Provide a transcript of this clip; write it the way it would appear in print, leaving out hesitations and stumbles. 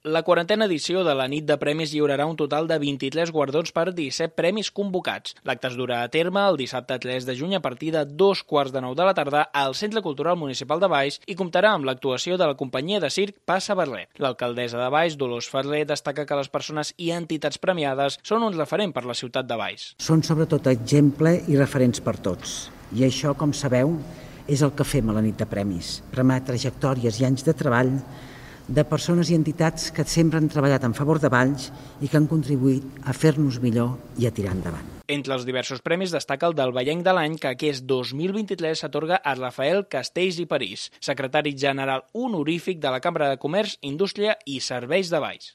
La 40a edició de la nit de premis lliurarà un total de 23 guardons per 17 premis convocats. L'acte es durà a terme el dissabte 3 de juny a partir de 2:15 de la tarda al Centre Cultural Municipal de Valls i comptarà amb l'actuació de la companyia de circ Passa Barlet. L'alcaldessa de Valls, Dolors Ferrer, destaca que les persones i entitats premiades són un referent per la ciutat de Valls. Són sobretot exemple i referents per tots. I això, com sabeu, és el que fem a la nit de premis. Premiar trajectòries i anys de treball de persones i entitats que sempre han treballat en favor de Valls i que han contribuït a fer-nos millor i a tirar endavant. Entre els diversos premis destaca el del Vallenc de l'any, que aquest 2023 s'atorga a Rafael Castells i París, secretari general honorífic de la Cambra de Comerç, Indústria i Serveis de Valls.